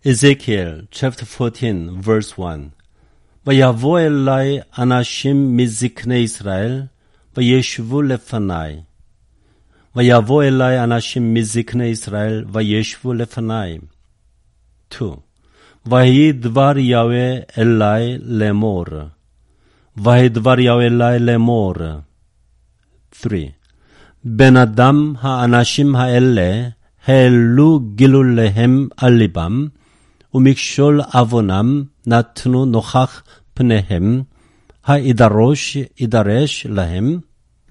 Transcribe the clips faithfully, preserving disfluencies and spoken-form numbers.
Ezekiel chapter fourteen verse one. ויבוא אלי אנשים מזקני ישראל וישבו לפני. ויבוא אלי אנשים מזקני ישראל וישבו לפני. two. ויהי דבר יהוה אלי לאמור. ויהי דבר יהוה אלי לאמור. three. בן אדם, האנשים האלה העלו גילוליהם על ליבם, ומכשול עוונם נתנו נוכח פניהם, הידרוש ידרש להם.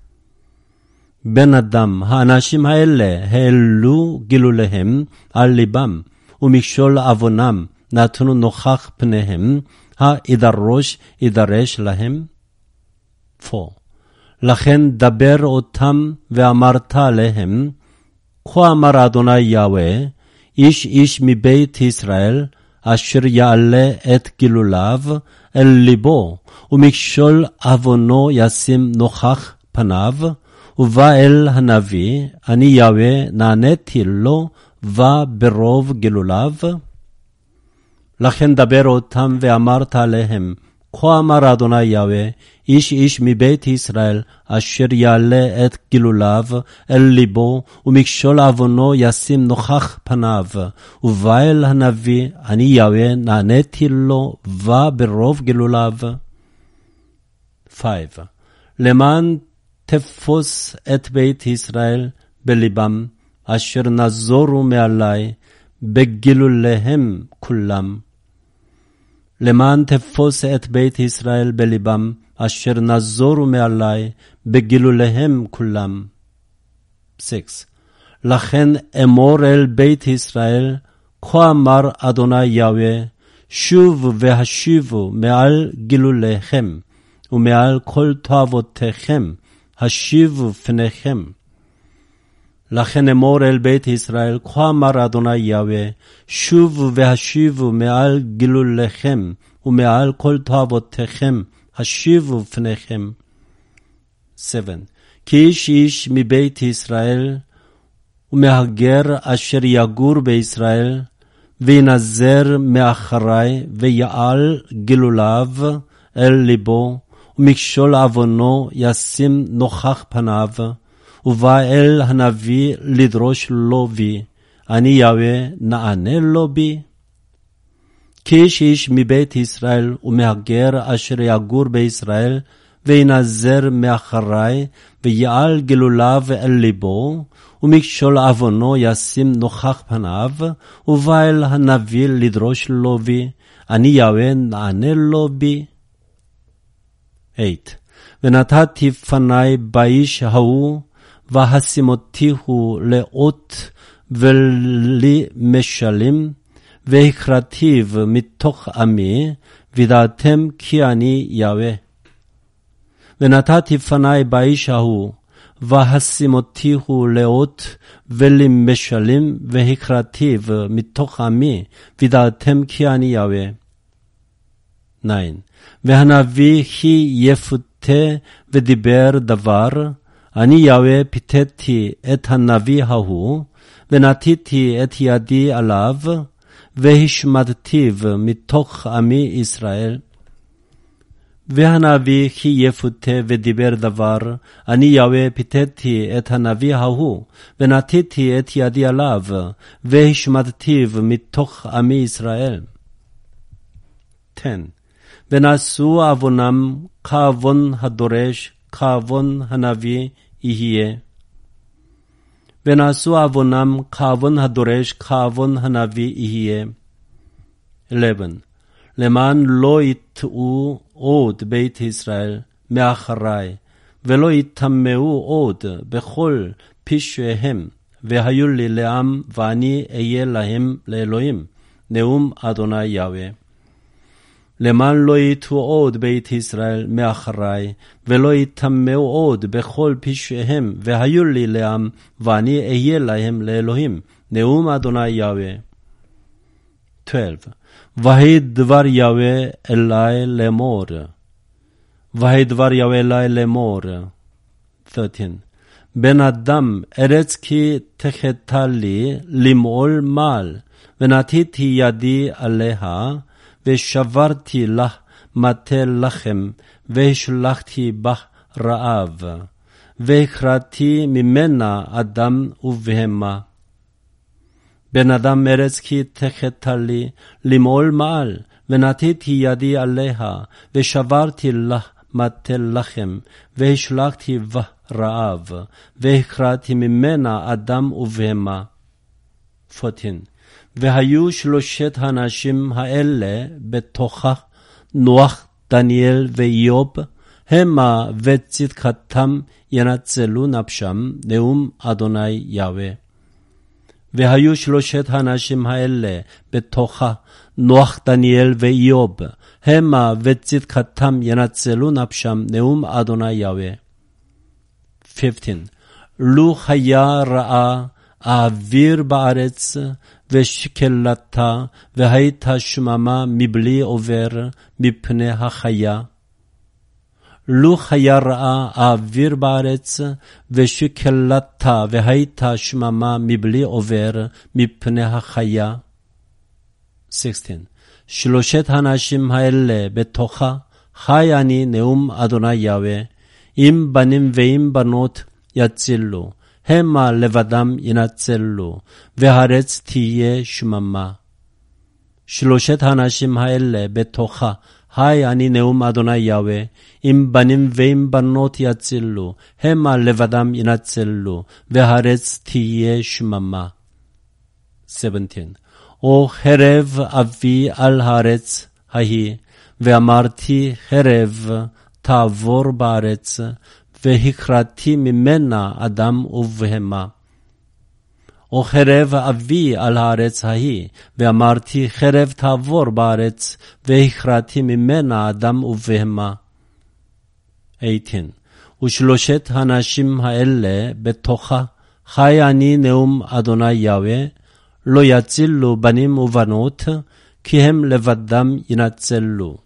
בן אדם, האנשים האלה העלו גילוליהם על ליבם, ומכשול עוונם נתנו נוכח פניהם, הידרוש ידרש להם. four. לכן דבר אותם ואמרת עליהם, כה אמר אדוני יהוה, איש איש מבית ישראל, אשר יעלה את גילוליו אל ליבו, ומכשול עוונו ישים נוכח פניו, ובא אל הנביא, אני יהוה נעניתי לו, וברוב גילוליו. לכן דבר אותם ואמרת עליהם, כה אמר אדוני יהוה, איש איש מבית ישראל, אשר יעלה את גילוליו אל ליבו, ומכשול עוונו ישים נוכח פניו, ובא אל הנביא, אני יהוה נעניתי לו, וברוב גילוליו. five. למען תפוס את בית ישראל בליבם, אשר נזורו מעלי, בגילוליהם כולם. למען תפוס את בית ישראל בליבם, אשר נזורו מעלי, בגילוליהם כולם. six. לכן אמור אל בית ישראל, כה אמר אדוני יהוה, שוב והשיבו מעל גילוליכם, ומעל כל תאוותיכם, השיבו פניכם. לכן אמור אל בית ישראל, כה אמר אדוני יהוה, שובו והשיבו מעל גילוליכם, ומעל כל תאוותיכם, השיבו פניכם. seven. כי איש איש מבית ישראל, ומהגר אשר יגור בישראל, וינזר מאחרי, ויעל גילוליו אל ליבו, ומכשול עוונו ישים נוכח פניו, ובא אל הנביא לדרוש לו בי, אני יהוה נענה לו בי. כי איש איש מבית ישראל ומהגר אשר יגור בישראל, וינזר מאחרי, ויעל גילוליו אל ליבו, ומכשול עוונו ישים נוכח פניו, ובא אל הנביא לדרוש לו בי, אני יהוה נענה לו בי. eight. ונתתי פני באיש ההוא, והשימותיהו לאות ולמשלים, והקראתיו מתוך עמי, וידעתם כי אני יהוה. ונתתי פני באיש ההוא, והשימותיהו לאות ולמשלים, והקראתיו מתוך עמי, וידעתם כי אני יהוה. nine. והנביא היא יפותה ודיבר דבר, אני יהוה פיתתי את הנביא ההוא, ונתתי את ידי עליו, והשמדתיו מתוך עמי ישראל. והנביא היא יפותה ודיבר דבר, אני יהוה פיתתי את הנביא ההוא, ונתתי את ידי עליו, והשמדתיו מתוך עמי ישראל. ten. ונשאו עוונם כעוון הדורש, כעוון הנביא יהיה. ונעשו עוונם כעוון הדורש, כעוון הנביא יהיה. eleven. למען לא יטעו עוד בית ישראל מאחרי, ולא יטמאו עוד בכל פשעיהם, והיו לי לעם ואני אהיה להם לאלוהים. נאום אדוני יהוה. למען לא יטעו עוד בית ישראל מאחרי, ולא יטמאו עוד בכל פשעיהם, והיו לי לעם, ואני אהיה להם לאלוהים. נאום אדוני יהוה. twelve. ויהי דבר יהוה אלי לאמור. ויהי דבר יהוה אלי לאמור. thirteen. בן אדם, ארץ כי תחתה לי למעול מעל, ונתתי ידי עליה, ושברתי לה מטה לחם, והשלכתי בה רעב, והכרתי ממנה אדם ובהמה. בן אדם ארץ כי תחתה לי למעול מעל, ונתתי ידי עליה, ושברתי לה מטה לחם, והשלכתי בה רעב, והכרתי ממנה אדם ובהמה. ארבע עשרה. והיו שלושת האנשים האלה בתוכה, נוח, דניאל ואיוב, המה וצדקתם ינצלו נפשם, נאום אדוני יהוה. והיו שלושת האנשים האלה בתוכה, נוח, דניאל ואיוב, המה וצדקתם ינצלו נפשם, נאום אדוני יהוה. חמש עשרה. לו היה רעה האוויר בארץ ושקלתה, והייתה שממה מבלי עובר מפני החיה. לו היה רעה האוויר בארץ ושקלתה, והייתה שממה מבלי עובר מפני החיה. שש עשרה. שלושת האנשים האלה בתוכה, חי אני נאום אדוני יהוה, אם בנים ואם בנות יצילו, המה לבדם ינצלו, והארץ תהיה שממה. שלושת האנשים האלה בתוכה, חי אני נאום אדוני יהוה, אם בנים ואם בנות יצילו, המה לבדם ינצלו, והארץ תהיה שממה. שבע עשרה. או חרב אבי על הארץ ההיא, ואמרתי חרב תעבור בארץ, והכרתי ממנה אדם ובהמה. או חרב אבי על הארץ ההיא, ואמרתי חרב תעבור בארץ, והכרתי ממנה אדם ובהמה. שמונה עשרה. ושלושת האנשים האלה בתוכה, חי אני נאום אדוני יהוה, לא יצילו בנים ובנות, כי הם לבדם ינצלו.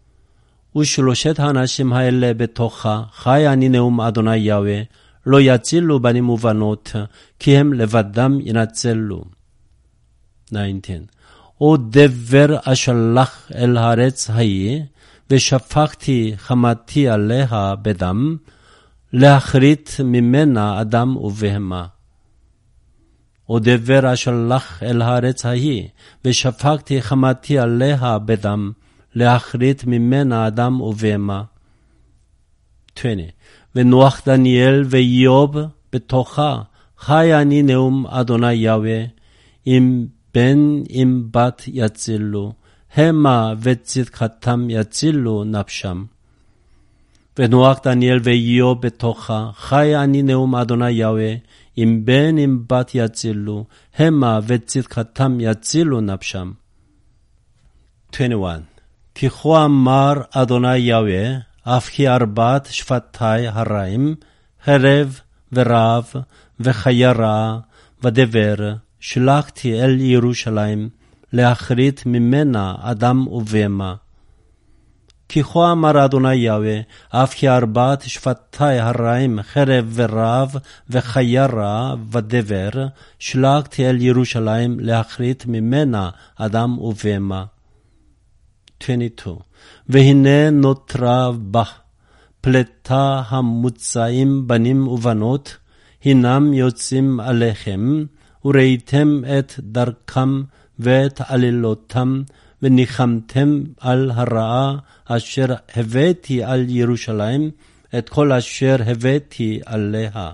ושלושת האנשים האלה בתוכה, חי אני נאום אדוני יהוה, לא יצילו בנים ובנות, כי הם לבדם ינצלו. תשע עשרה. או דבר אשלח אל הארץ ההיא, ושפכתי חמתי עליה בדם, להכרית ממנה אדם ובהמה. או דבר אשלח אל הארץ ההיא, ושפכתי חמתי עליה בדם, להכרית ממנה אדם ובהמה. עשרים. ונוח, דניאל ואיוב בתוכה, חי אני נאום אדוני יהוה, אם בן אם בת יצילו, המה וצדקתם יצילו נפשם. ונוח, דניאל ואיוב בתוכה, חי אני נאום אדוני יהוה, אם בן אם בת יצילו, המה וצדקתם יצילו נפשם. עשרים ואחת. כי כה אמר אדוני יהוה, אף כי ארבעת שפתי הרעים, חרב ורעב וחיה רעה ודבר, שלחתי אל ירושלים, להכרית ממנה אדם ובהמה. כי כה אמר אדוני יהוה, אף כי ארבעת שפתי הרעים, חרב ורעב וחיה רעה ודבר, שלחתי אל ירושלים, להכרית ממנה אדם ובהמה. עשרים ושתיים. והנה נותרה בה פלטה המוצאים בנים ובנות, הנם יוצאים עליכם, וראיתם את דרכם ואת עלילותם, וניחמתם על הרעה אשר הבאתי על ירושלים, את כל אשר הבאתי עליה.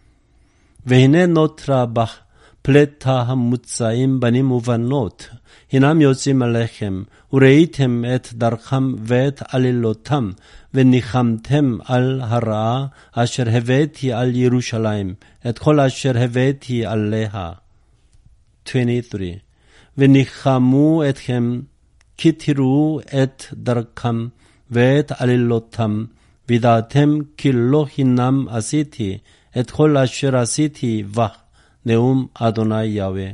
והנה נותרה בה פלטה המוצאים בנים ובנות, הנם יוצאים עליכם, וראיתם את דרכם ואת עלילותם, וניחמתם על הרעה אשר הבאתי על ירושלים, את כל אשר הבאתי עליה. עשרים ושלוש. וניחמו אתכם, כי תראו את דרכם ואת עלילותם, וידעתם כי לא חינם עשיתי את כל אשר עשיתי בך, נאום אדוני יהוה.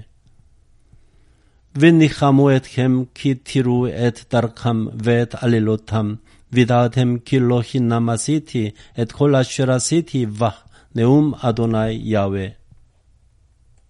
וניחמו אתכם, כי תראו את דרכם ואת עלילותם, וידעתם כי לא חינם עשיתי את כל אשר עשיתי בך, נאום אדוני יהוה.